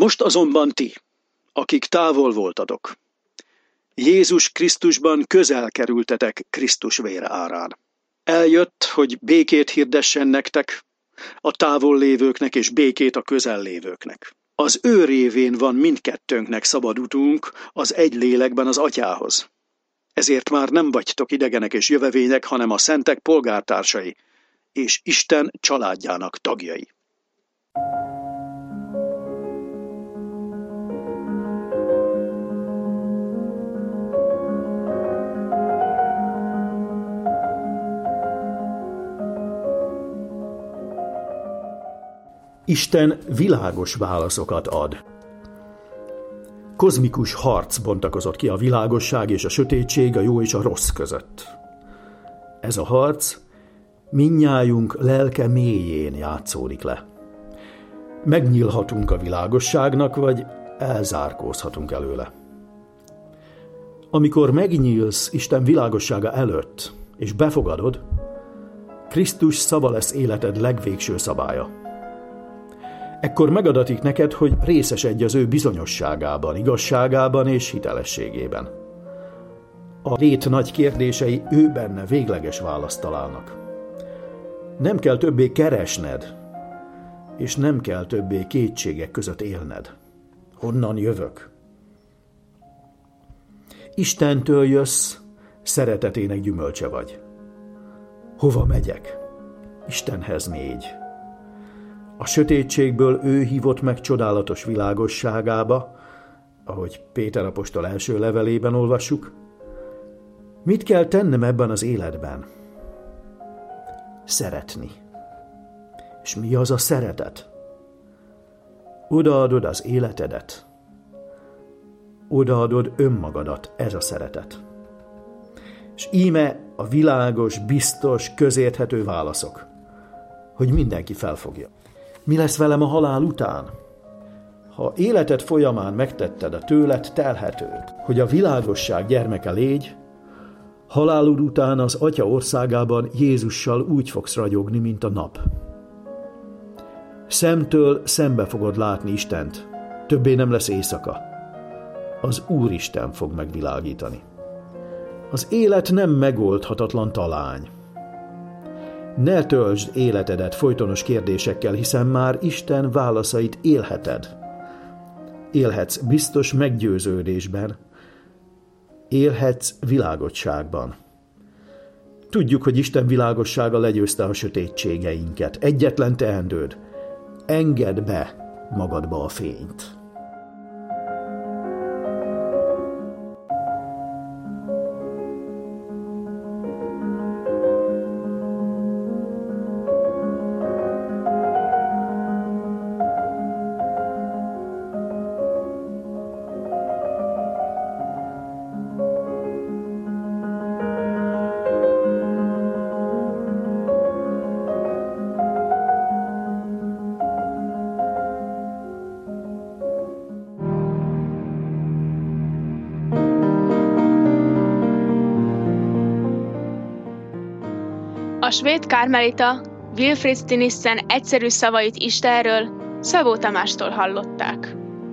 Most azonban ti, akik távol voltatok, Jézus Krisztusban közel kerültetek Krisztus vére árán. Eljött, hogy békét hirdessen nektek, a távol lévőknek és békét a közel lévőknek. Az ő révén van mindkettőnknek szabad utunk az egy lélekben az Atyához. Ezért már nem vagytok idegenek és jövevények, hanem a szentek polgártársai, és Isten családjának tagjai. Isten világos válaszokat ad. Kozmikus harc bontakozott ki a világosság és a sötétség, a jó és a rossz között. Ez a harc mindnyájunk lelke mélyén játszódik le. Megnyílhatunk a világosságnak, vagy elzárkózhatunk előle. Amikor megnyílsz Isten világossága előtt, és befogadod, Krisztus szava lesz életed legvégső szabálya. Ekkor megadatik neked, hogy részesedj az ő bizonyosságában, igazságában és hitelességében. A lét nagy kérdései ő benne végleges választ találnak. Nem kell többé keresned, és nem kell többé kétségek között élned. Honnan jövök? Istentől jössz, szeretetének gyümölcse vagy. Hova megyek? Istenhez mégy. A sötétségből ő hívott meg csodálatos világosságába, ahogy Péter apostol első levelében olvassuk. Mit kell tennem ebben az életben? Szeretni. És mi az a szeretet? Odaadod az életedet. Odaadod önmagadat, ez a szeretet. És íme a világos, biztos, közérthető válaszok, hogy mindenki felfogja. Mi lesz velem a halál után? Ha életed folyamán megtetted a tőled telhetőt, hogy a világosság gyermeke légy, halálod után az Atya országában Jézussal úgy fogsz ragyogni, mint a nap. Szemtől szembe fogod látni Istent, többé nem lesz éjszaka. Az Úristen fog megvilágítani. Az élet nem megoldhatatlan talány. Ne töltsd életedet folytonos kérdésekkel, hiszen már Isten válaszait élheted. Élhetsz biztos meggyőződésben, élhetsz világosságban. Tudjuk, hogy Isten világossága legyőzte a sötétségeinket. Egyetlen teendőd, engedd be magadba a fényt. A svéd kármelita Wilfrid Stinissen egyszerű szavait Istenről Szabó Tamástól hallották.